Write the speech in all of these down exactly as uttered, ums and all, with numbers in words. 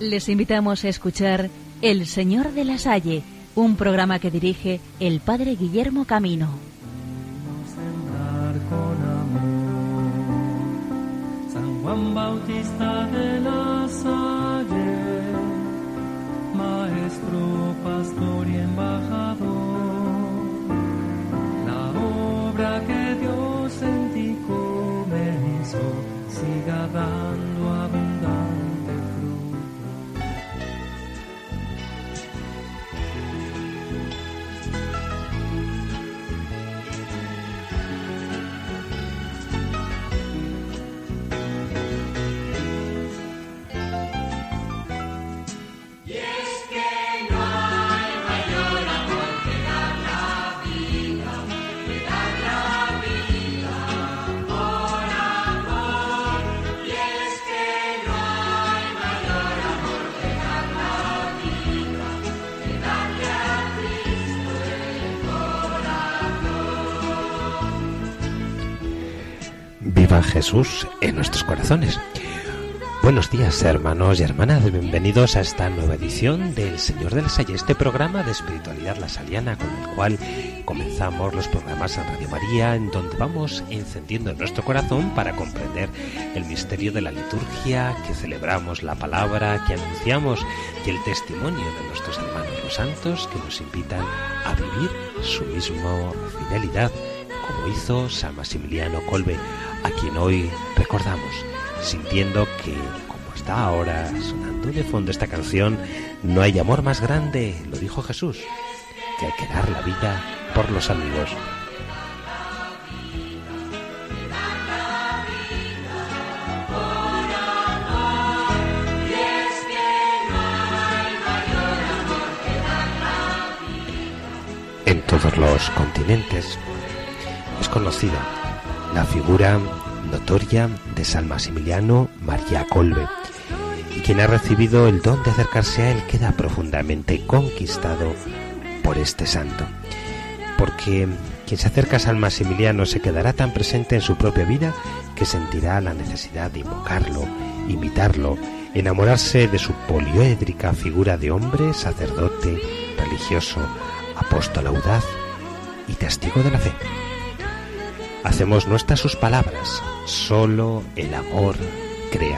Les invitamos a escuchar El Señor de la Salle, un programa que dirige el Padre Guillermo Camino. San Juan Bautista de la Salle, maestro, pastor y embajador, la obra que Dios en ti comenzó, siga dando abundante fruto. Viva Jesús en nuestros corazones. Buenos días, hermanos y hermanas, bienvenidos a esta nueva edición del Señor de la Salle, este programa de espiritualidad lasaliana con el cual comenzamos los programas en Radio María, en donde vamos encendiendo en nuestro corazón para comprender el misterio de la liturgia, que celebramos la palabra, que anunciamos, y el testimonio de nuestros hermanos los santos que nos invitan a vivir su misma fidelidad, como hizo San Maximiliano Kolbe, a quien hoy recordamos, sintiendo que, como está ahora sonando de fondo esta canción, no hay amor más grande, lo dijo Jesús, que hay que dar la vida por los amigos. En todos los continentes es conocida la figura notoria de San Maximiliano María Kolbe, y quien ha recibido el don de acercarse a él queda profundamente conquistado por este santo, porque quien se acerca a San Maximiliano se quedará tan presente en su propia vida que sentirá la necesidad de invocarlo, imitarlo, enamorarse de su poliédrica figura de hombre, sacerdote, religioso, apóstol audaz y testigo de la fe. Hacemos nuestras sus palabras: solo el amor crea.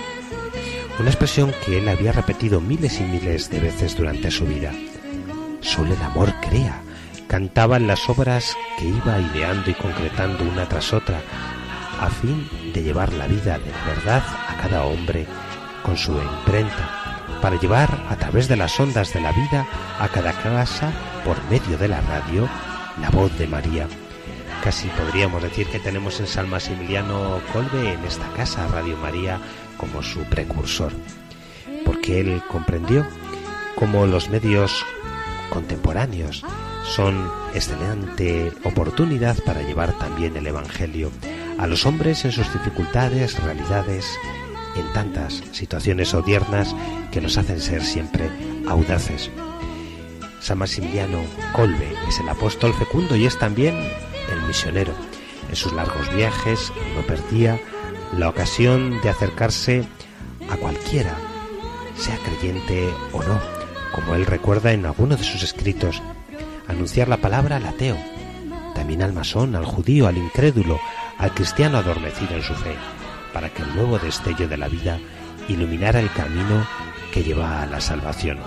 Una expresión que él había repetido miles y miles de veces durante su vida. Solo el amor crea. Cantaba en las obras que iba ideando y concretando una tras otra, a fin de llevar la vida de la verdad a cada hombre con su imprenta, para llevar a través de las ondas de la vida a cada casa, por medio de la radio, la voz de María. Casi podríamos decir que tenemos en San Maximiliano Kolbe, en esta casa, Radio María, como su precursor, porque él comprendió cómo los medios contemporáneos son excelente oportunidad para llevar también el Evangelio a los hombres en sus dificultades, realidades, en tantas situaciones odiernas que nos hacen ser siempre audaces. San Maximiliano Kolbe es el apóstol fecundo y es también el misionero. En sus largos viajes no perdía la ocasión de acercarse a cualquiera, sea creyente o no, como él recuerda en alguno de sus escritos, anunciar la palabra al ateo, también al masón, al judío, al incrédulo, al cristiano adormecido en su fe, para que el nuevo destello de la vida iluminara el camino que lleva a la salvación.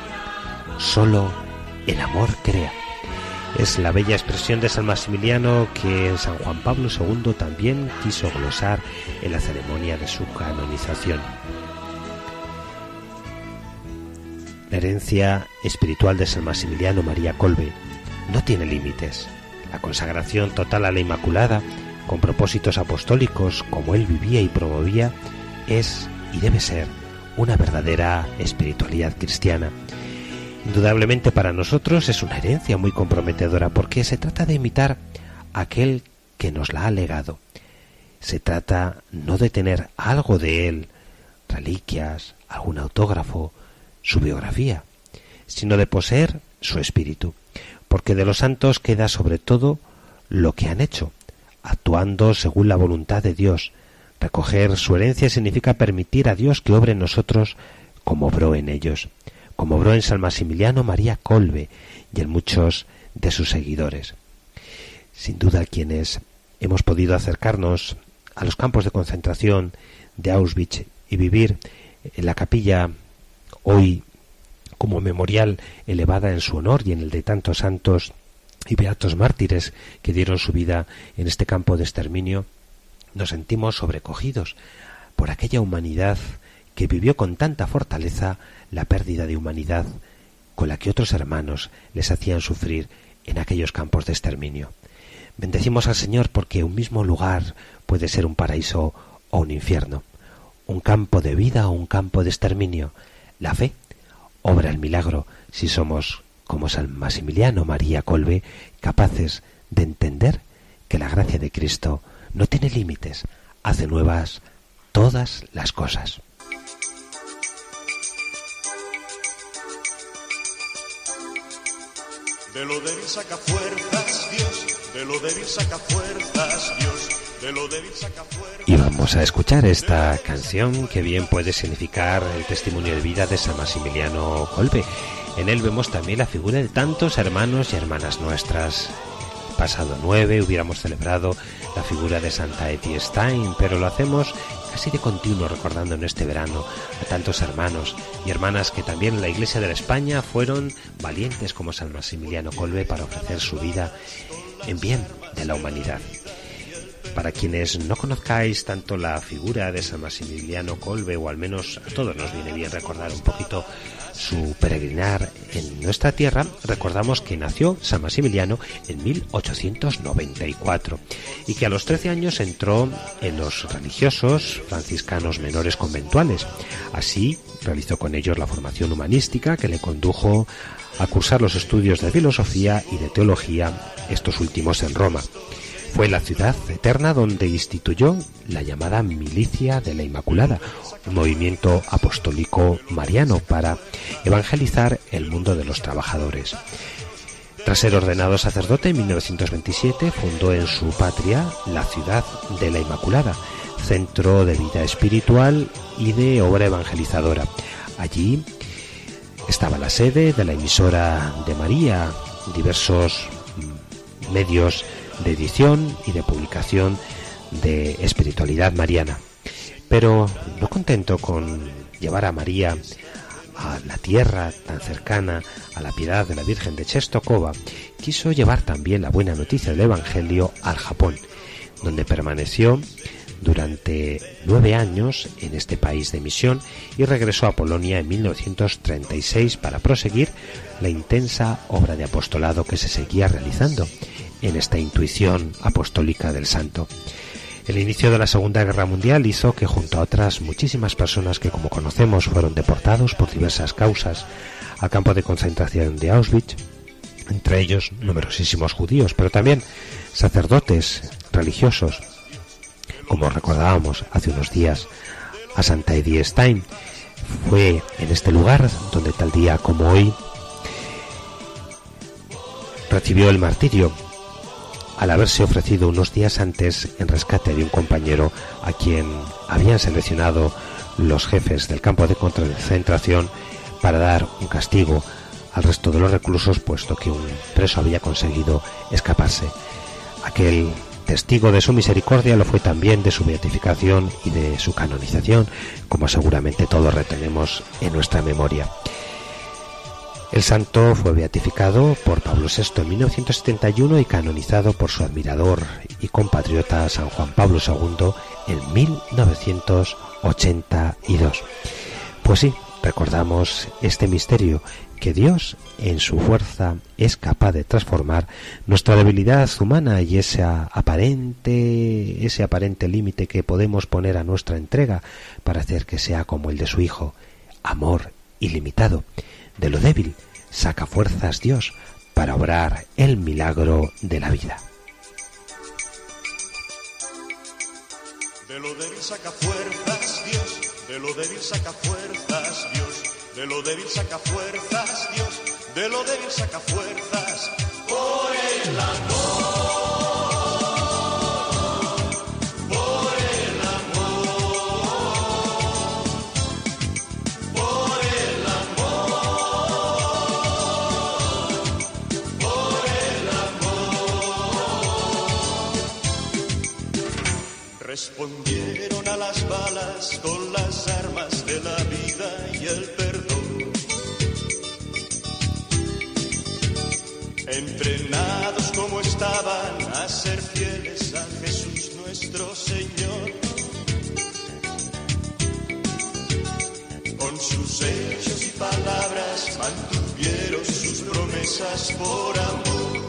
Solo el amor crea. Es la bella expresión de San Maximiliano que San Juan Pablo segundo también quiso glosar en la ceremonia de su canonización. La herencia espiritual de San Maximiliano María Kolbe no tiene límites. La consagración total a la Inmaculada, con propósitos apostólicos como él vivía y promovía, es y debe ser una verdadera espiritualidad cristiana. Indudablemente para nosotros es una herencia muy comprometedora, porque se trata de imitar a aquel que nos la ha legado. Se trata no de tener algo de él, reliquias, algún autógrafo, su biografía, sino de poseer su espíritu, porque de los santos queda sobre todo lo que han hecho, actuando según la voluntad de Dios. Recoger su herencia significa permitir a Dios que obre en nosotros como obró en ellos, como obró en San Maximiliano María Kolbe y en muchos de sus seguidores. Sin duda, quienes hemos podido acercarnos a los campos de concentración de Auschwitz y vivir en la capilla hoy como memorial elevada en su honor y en el de tantos santos y beatos mártires que dieron su vida en este campo de exterminio, nos sentimos sobrecogidos por aquella humanidad que vivió con tanta fortaleza la pérdida de humanidad con la que otros hermanos les hacían sufrir en aquellos campos de exterminio. Bendecimos al Señor porque un mismo lugar puede ser un paraíso o un infierno, un campo de vida o un campo de exterminio. La fe obra el milagro si somos, como San Maximiliano María Kolbe, capaces de entender que la gracia de Cristo no tiene límites, hace nuevas todas las cosas. De lo débil saca fuerzas, Dios, de lo débil saca fuerzas, Dios, de lo débil saca fuerzas. Y vamos a escuchar esta canción que bien puede significar el testimonio de vida de San Maximiliano Kolbe. En él vemos también la figura de tantos hermanos y hermanas nuestras. El pasado nueve hubiéramos celebrado la figura de Santa Edith Stein, pero lo hacemos casi de continuo, recordando en este verano a tantos hermanos y hermanas que también en la Iglesia de la España fueron valientes como San Maximiliano Kolbe para ofrecer su vida en bien de la humanidad. Para quienes no conozcáis tanto la figura de San Maximiliano Kolbe, o al menos a todos nos viene bien recordar un poquito su peregrinar en nuestra tierra, recordamos que nació San Maximiliano en mil ochocientos noventa y cuatro y que a los trece años entró en los religiosos franciscanos menores conventuales. Así realizó con ellos la formación humanística que le condujo a cursar los estudios de filosofía y de teología, estos últimos en Roma. Fue la ciudad eterna donde instituyó la llamada Milicia de la Inmaculada, un movimiento apostólico mariano para evangelizar el mundo de los trabajadores. Tras ser ordenado sacerdote en mil novecientos veintisiete, fundó en su patria la ciudad de la Inmaculada, centro de vida espiritual y de obra evangelizadora. Allí estaba la sede de la emisora de María, diversos medios de edición y de publicación de espiritualidad mariana. Pero no contento con llevar a María a la tierra tan cercana a la piedad de la Virgen de Czestochowa, quiso llevar también la buena noticia del Evangelio al Japón, donde permaneció durante nueve años en este país de misión y regresó a Polonia en mil novecientos treinta y seis para proseguir la intensa obra de apostolado que se seguía realizando en esta intuición apostólica del santo. El inicio de la Segunda Guerra Mundial hizo que, junto a otras muchísimas personas que, como conocemos, fueron deportados por diversas causas al campo de concentración de Auschwitz, entre ellos numerosísimos judíos, pero también sacerdotes religiosos, como recordábamos hace unos días a Santa Edith Stein. Fue en este lugar donde tal día como hoy recibió el martirio, al haberse ofrecido unos días antes en rescate de un compañero a quien habían seleccionado los jefes del campo de concentración para dar un castigo al resto de los reclusos, puesto que un preso había conseguido escaparse. Aquel testigo de su misericordia lo fue también de su beatificación y de su canonización, como seguramente todos retenemos en nuestra memoria. El santo fue beatificado por Pablo sexto en mil novecientos setenta y uno y canonizado por su admirador y compatriota San Juan Pablo segundo en mil novecientos ochenta y dos. Pues sí, recordamos este misterio, que Dios en su fuerza es capaz de transformar nuestra debilidad humana y ese aparente, ese aparente límite que podemos poner a nuestra entrega para hacer que sea como el de su Hijo, amor ilimitado. De lo débil saca fuerzas Dios para obrar el milagro de la vida. De lo débil saca fuerzas Dios, de lo débil saca fuerzas Dios, de lo débil saca fuerzas Dios, de lo débil saca fuerzas por el amor. Por el amor, por Respondieron a las balas con las armas de la vida y el perdón. Entrenados como estaban a ser fieles a Jesús nuestro Señor. Con sus hechos y palabras mantuvieron sus promesas por amor.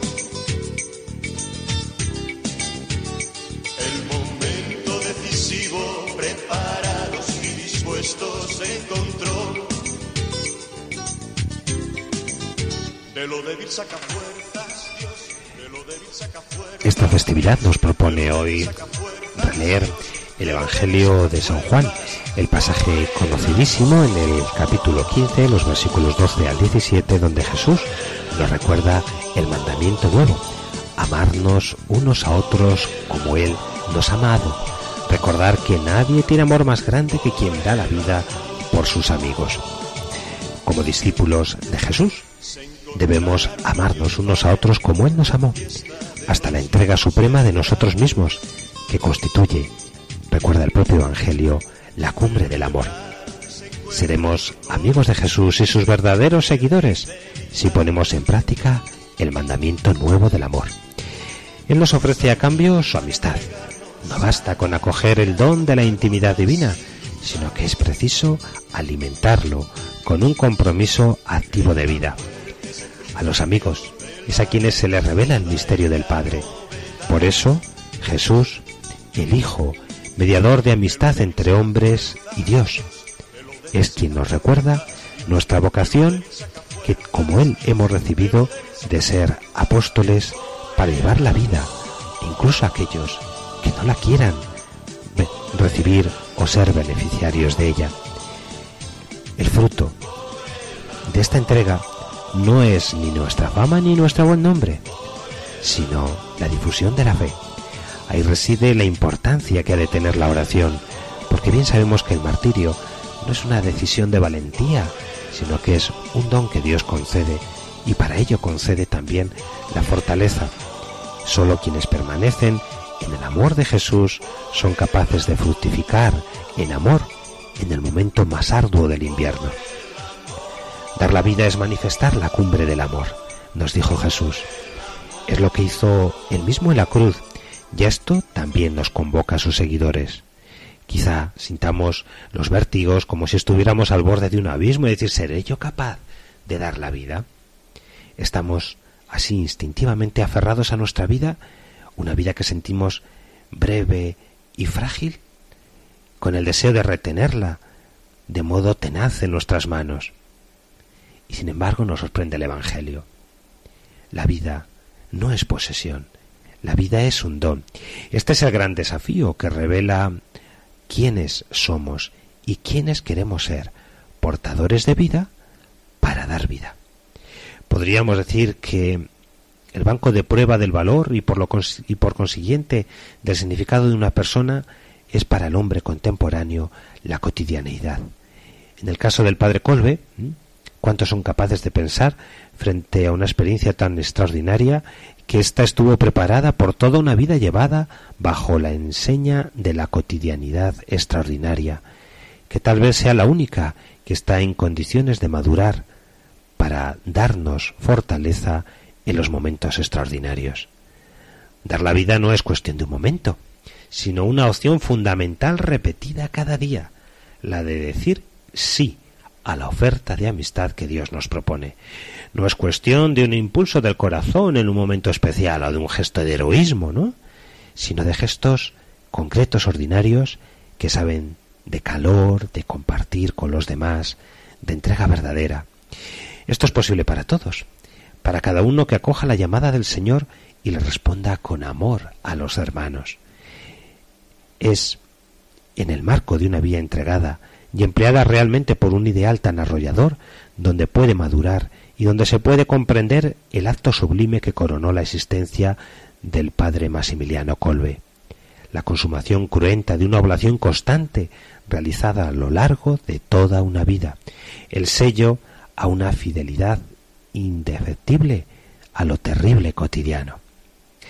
El momento decisivo, preparados y dispuestos encontró. De lo débil saca fuerzas, Dios, de lo débil saca fuerzas. Esta festividad nos propone hoy releer el Evangelio de San Juan, el pasaje conocidísimo en el capítulo quince, los versículos doce al diecisiete, donde Jesús nos recuerda el mandamiento nuevo: amarnos unos a otros como Él nos ha amado. Recordar que nadie tiene amor más grande que quien da la vida por sus amigos. Como discípulos de Jesús, debemos amarnos unos a otros como Él nos amó, hasta la entrega suprema de nosotros mismos, que constituye, recuerda el propio Evangelio, la cumbre del amor. Seremos amigos de Jesús y sus verdaderos seguidores si ponemos en práctica el mandamiento nuevo del amor. Él nos ofrece a cambio su amistad. No basta con acoger el don de la intimidad divina, sino que es preciso alimentarlo con un compromiso activo de vida. A los amigos es a quienes se les revela el misterio del Padre. Por eso, Jesús, el Hijo, mediador de amistad entre hombres y Dios, es quien nos recuerda nuestra vocación, que como Él hemos recibido, de ser apóstoles para llevar la vida, incluso a aquellos que no la quieran recibir o ser beneficiarios de ella. El fruto de esta entrega no es ni nuestra fama ni nuestro buen nombre, sino la difusión de la fe. Ahí reside la importancia que ha de tener la oración, porque bien sabemos que el martirio no es una decisión de valentía, sino que es un don que Dios concede, y para ello concede también la fortaleza. Solo quienes permanecen en el amor de Jesús son capaces de fructificar en amor en el momento más arduo del invierno. Dar la vida es manifestar la cumbre del amor, nos dijo Jesús. Es lo que hizo Él mismo en la cruz, y esto también nos convoca a sus seguidores. Quizá sintamos los vértigos como si estuviéramos al borde de un abismo y decir: ¿seré yo capaz de dar la vida? Estamos así instintivamente aferrados a nuestra vida, una vida que sentimos breve y frágil, con el deseo de retenerla de modo tenaz en nuestras manos. Y sin embargo nos sorprende el Evangelio. La vida no es posesión, la vida es un don. Este es el gran desafío que revela quiénes somos y quiénes queremos ser, portadores de vida para dar vida. Podríamos decir que el banco de prueba del valor y por, lo cons- y por consiguiente del significado de una persona es para el hombre contemporáneo la cotidianeidad. En el caso del padre Kolbe, ¿cuántos son capaces de pensar frente a una experiencia tan extraordinaria que ésta estuvo preparada por toda una vida llevada bajo la enseña de la cotidianidad extraordinaria, que tal vez sea la única que está en condiciones de madurar para darnos fortaleza en los momentos extraordinarios? Dar la vida no es cuestión de un momento, sino una opción fundamental repetida cada día, la de decir sí a la oferta de amistad que Dios nos propone. No es cuestión de un impulso del corazón en un momento especial o de un gesto de heroísmo, ¿no?, sino de gestos concretos, ordinarios, que saben de calor, de compartir con los demás, de entrega verdadera. Esto es posible para todos, para cada uno que acoja la llamada del Señor y le responda con amor a los hermanos. Es en el marco de una vida entregada y empleada realmente por un ideal tan arrollador donde puede madurar y donde se puede comprender el acto sublime que coronó la existencia del padre Maximiliano Kolbe, la consumación cruenta de una oblación constante realizada a lo largo de toda una vida, el sello a una fidelidad indefectible a lo terrible cotidiano.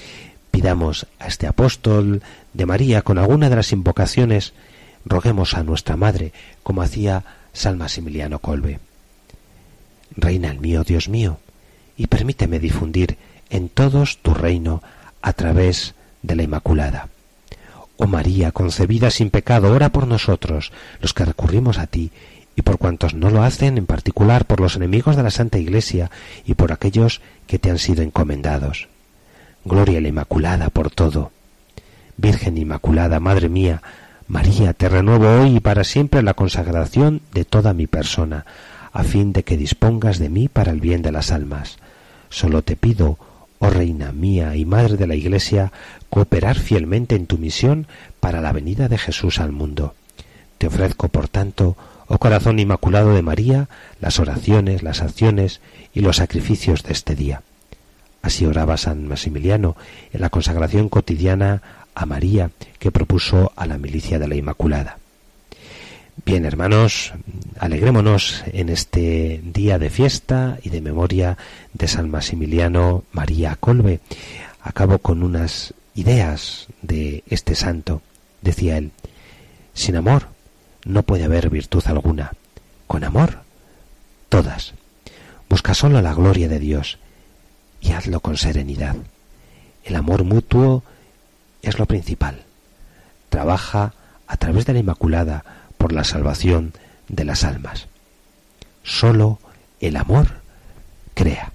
pidamos a este apóstol de María con alguna de las invocaciones, roguemos a nuestra Madre, como hacía San Maximiliano Kolbe. Reina el mío, Dios mío, y permíteme difundir en todos tu reino a través de la Inmaculada. Oh María, concebida sin pecado, ora por nosotros, los que recurrimos a ti, y por cuantos no lo hacen, en particular por los enemigos de la Santa Iglesia y por aquellos que te han sido encomendados. Gloria a la Inmaculada por todo. Virgen Inmaculada, Madre mía, María, te renuevo hoy y para siempre la consagración de toda mi persona, a fin de que dispongas de mí para el bien de las almas. Solo te pido, oh Reina mía y Madre de la Iglesia, cooperar fielmente en tu misión para la venida de Jesús al mundo. Te ofrezco, por tanto, oh Corazón Inmaculado de María, las oraciones, las acciones y los sacrificios de este día. Así oraba San Maximiliano en la consagración cotidiana a María que propuso a la milicia de la Inmaculada. Bien, hermanos, alegrémonos en este día de fiesta y de memoria de San Maximiliano María Kolbe. Acabo con unas ideas de este santo. Decía él: sin amor no puede haber virtud alguna. Con amor, todas. Busca solo la gloria de Dios y hazlo con serenidad. El amor mutuo es lo principal. Trabaja a través de la Inmaculada por la salvación de las almas. Solo el amor crea.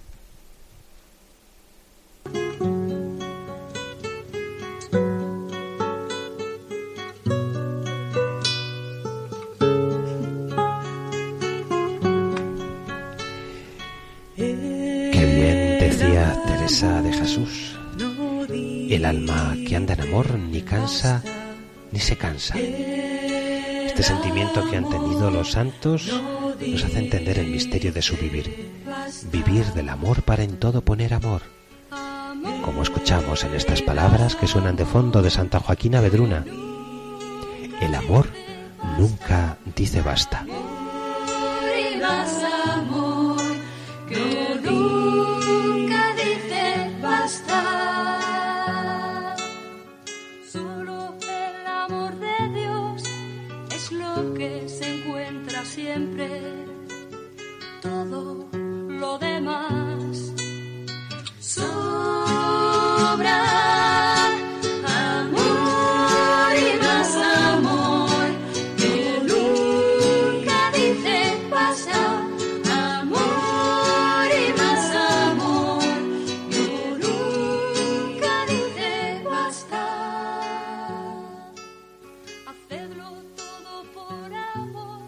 Teresa de Jesús: el alma que anda en amor ni cansa ni se cansa. Este sentimiento que han tenido los santos nos hace entender el misterio de su vivir. Vivir del amor para en todo poner amor. Como escuchamos en estas palabras que suenan de fondo de Santa Joaquina Vedruna: el amor nunca dice basta. Solo el amor de Dios es lo que se encuentra siempre. Todo lo demás sobra. Amor y más amor que nunca dice basta. Amor y más amor que nunca dice basta. Hacedlo todo por amor.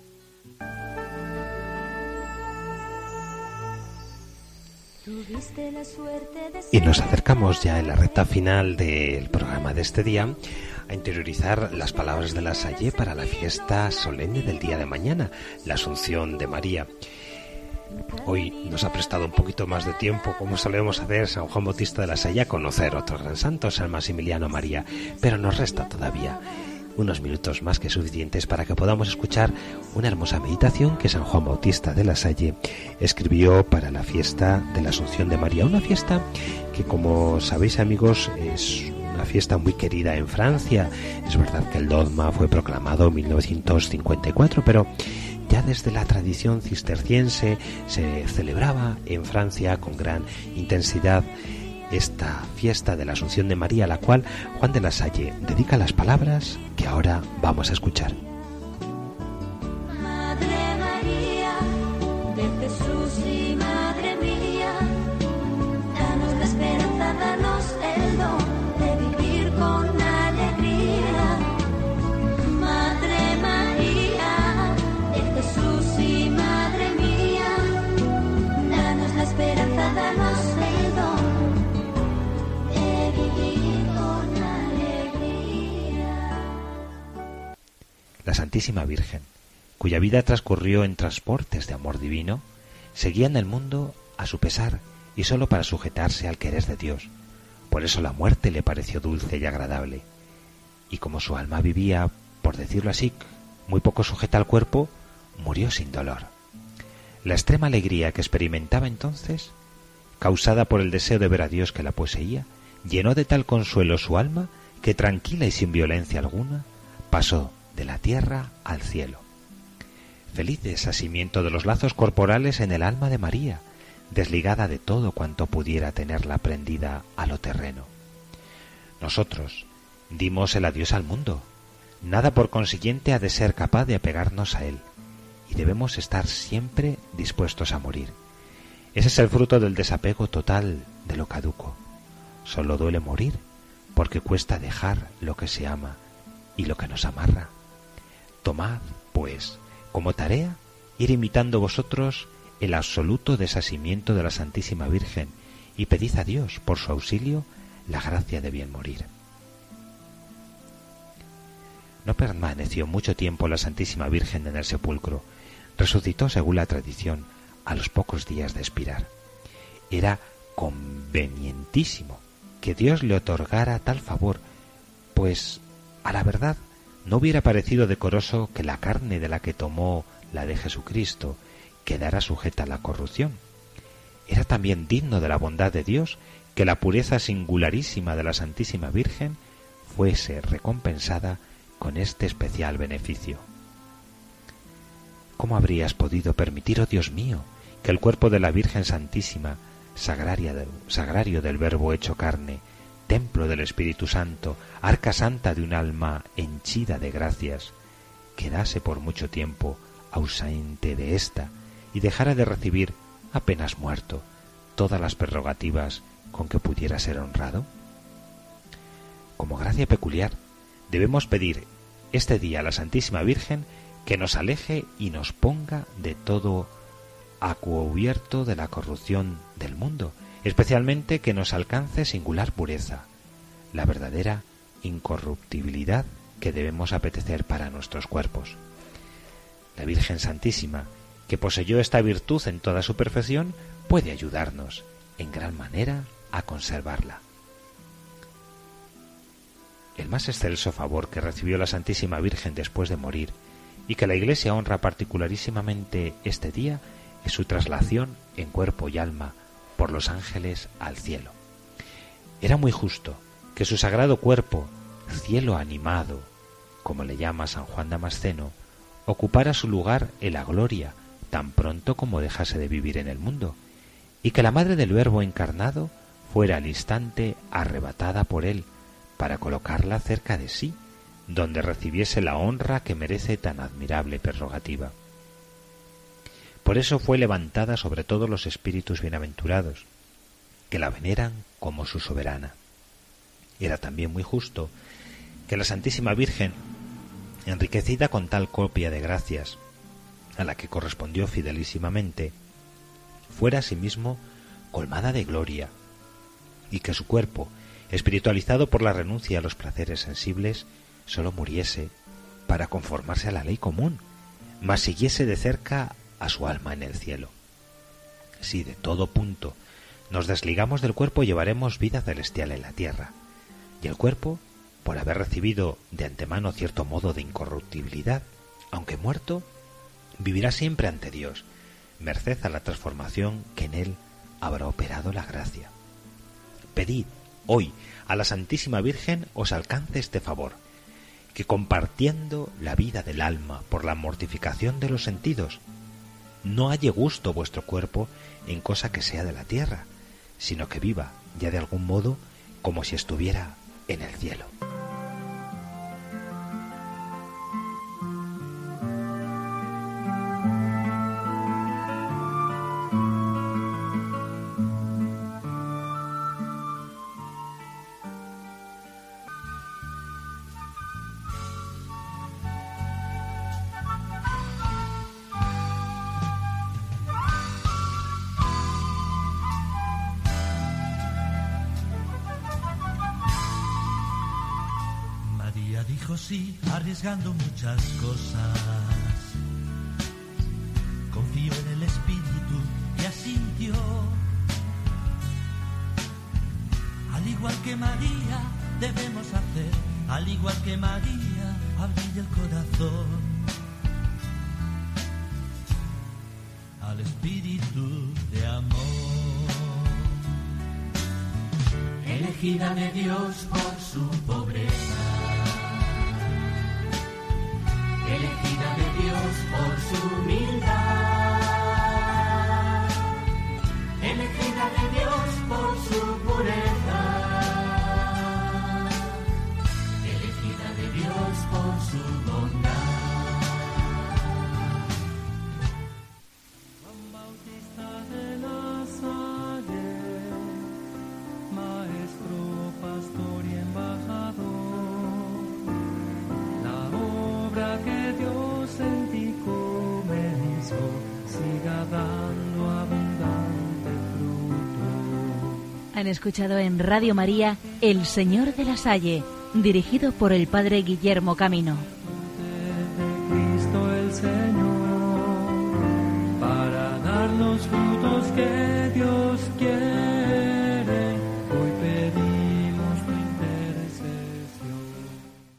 Tuviste la suerte de Y nos acercamos ya en la recta final del programa de este día a interiorizar las palabras de la Salle para la fiesta solemne del día de mañana, la Asunción de María. Hoy nos ha prestado un poquito más de tiempo, como solemos hacer San Juan Bautista de la Salle, a conocer otro gran santo, San Maximiliano María, pero nos resta todavía unos minutos más que suficientes para que podamos escuchar una hermosa meditación que San Juan Bautista de la Salle escribió para la fiesta de la Asunción de María, una fiesta que, como sabéis, amigos, es una fiesta muy querida en Francia. Es verdad que el dogma fue proclamado en mil novecientos cincuenta y cuatro, pero ya desde la tradición cisterciense se celebraba en Francia con gran intensidad esta fiesta de la Asunción de María, a la cual Juan de la Salle dedica las palabras que ahora vamos a escuchar. Madre María de Jesús y Madre mía, danos la esperanza, danos el don de vivir con alegría. Madre María de Jesús y Madre mía, danos la esperanza, danos el don. La Santísima Virgen, cuya vida transcurrió en transportes de amor divino, seguía en el mundo a su pesar y sólo para sujetarse al querer de Dios. Por eso la muerte le pareció dulce y agradable. Y como su alma vivía, por decirlo así, muy poco sujeta al cuerpo, murió sin dolor. La extrema alegría que experimentaba entonces, causada por el deseo de ver a Dios que la poseía, llenó de tal consuelo su alma que, tranquila y sin violencia alguna, pasó de la tierra al cielo. Feliz desasimiento de los lazos corporales en el alma de María, desligada de todo cuanto pudiera tenerla prendida a lo terreno. Nosotros dimos el adiós al mundo. Nada por consiguiente ha de ser capaz de apegarnos a él, y debemos estar siempre dispuestos a morir. Ese es el fruto del desapego total de lo caduco. Solo duele morir, porque cuesta dejar lo que se ama y lo que nos amarra. Tomad, pues, como tarea ir imitando vosotros el absoluto desasimiento de la Santísima Virgen y pedid a Dios, por su auxilio, la gracia de bien morir. No permaneció mucho tiempo la Santísima Virgen en el sepulcro. Resucitó, según la tradición, a los pocos días de expirar. Era convenientísimo que Dios le otorgara tal favor, pues, a la verdad, no hubiera parecido decoroso que la carne de la que tomó la de Jesucristo quedara sujeta a la corrupción. Era también digno de la bondad de Dios que la pureza singularísima de la Santísima Virgen fuese recompensada con este especial beneficio. ¿Cómo habrías podido permitir, oh Dios mío, que el cuerpo de la Virgen Santísima, sagraria de, sagrario del Verbo hecho carne, templo del Espíritu Santo, arca santa de un alma henchida de gracias, quedase por mucho tiempo ausente de ésta y dejara de recibir, apenas muerto, todas las prerrogativas con que pudiera ser honrado? Como gracia peculiar, debemos pedir este día a la Santísima Virgen que nos aleje y nos ponga de todo a cubierto de la corrupción del mundo, especialmente que nos alcance singular pureza, la verdadera incorruptibilidad que debemos apetecer para nuestros cuerpos. La Virgen Santísima, que poseyó esta virtud en toda su perfección, puede ayudarnos en gran manera a conservarla. El más excelso favor que recibió la Santísima Virgen después de morir, y que la Iglesia honra particularísimamente este día, es su traslación en cuerpo y alma por los ángeles al cielo. Era muy justo que su sagrado cuerpo, cielo animado, como le llama San Juan Damasceno, ocupara su lugar en la gloria tan pronto como dejase de vivir en el mundo, y que la Madre del Verbo encarnado fuera al instante arrebatada por él para colocarla cerca de sí, donde recibiese la honra que merece tan admirable prerrogativa. Por eso fue levantada sobre todos los espíritus bienaventurados, que la veneran como su soberana. Era también muy justo que la Santísima Virgen, enriquecida con tal copia de gracias, a la que correspondió fidelísimamente, fuera asimismo colmada de gloria, y que su cuerpo, espiritualizado por la renuncia a los placeres sensibles, sólo muriese para conformarse a la ley común, mas siguiese de cerca a su alma en el cielo. Si de todo punto nos desligamos del cuerpo, llevaremos vida celestial en la tierra, y el cuerpo, por haber recibido de antemano cierto modo de incorruptibilidad, aunque muerto, vivirá siempre ante Dios, merced a la transformación que en él habrá operado la gracia. Pedid hoy a la Santísima Virgen os alcance este favor, que compartiendo la vida del alma por la mortificación de los sentidos, no halle gusto vuestro cuerpo en cosa que sea de la tierra, sino que viva ya de algún modo como si estuviera en el cielo. Sí, arriesgando muchas cosas, confió en el Espíritu y asintió. Al igual que María debemos hacer, al igual que María, abrir el corazón al Espíritu de amor. El elegida de Dios por su pobreza, elegida de Dios por su humildad, elegida de Dios por su pureza, elegida de Dios por su bondad. Juan Bautista de la Salle, maestro, pastor y embajador, la obra que Dios en ti comenzó siga dando abundante fruto. Han escuchado en Radio María El Señor de la Salle, dirigido por el Padre Guillermo Camino. De Cristo el Señor, para darnos fruto